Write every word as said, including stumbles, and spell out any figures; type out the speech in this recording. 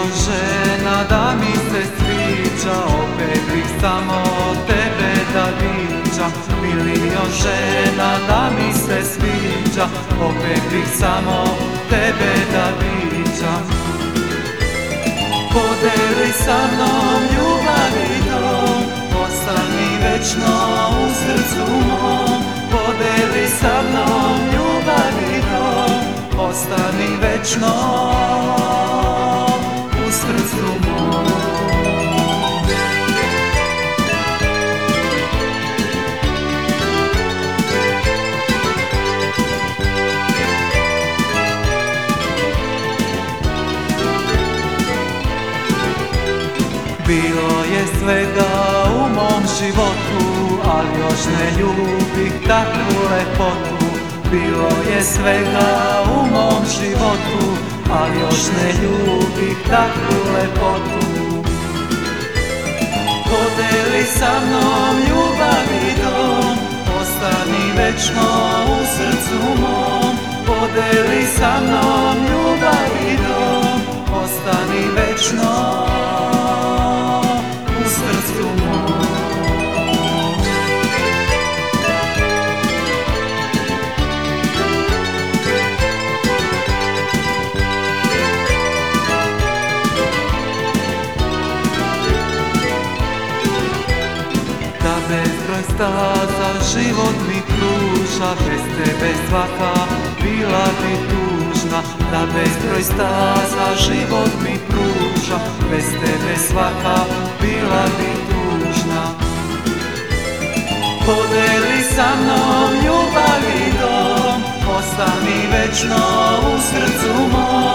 žena da mi se sviđa, opet bih samo tebe da viđam. Milion žena da mi se sviđa, opet bih samo tebe da viđam. Podeli sa mnom ljubav i dom, ostani večno u srcu mom. Podeli sa mnom ljubav i dom, ostani večno u srcu mom. Bilo je svega u mom životu, ali još ne ljubih takvu lepotu. Bilo je svega u mom životu, ali još ne ljubih takvu lepotu. Podeli sa mnom ljubav i dom, ostani večno u srcu mom. Podeli sa mnom ljubav i dom, ostani večno u srcu mom. Da bezbroj staza život mi pruža, bez tebe svaka bila bi tužna. Da bezbroj staza život mi pruža, bez tebe svaka bila bi tužna. Podeli sa mnom ljubav i dom, ostani večno u srcu mom.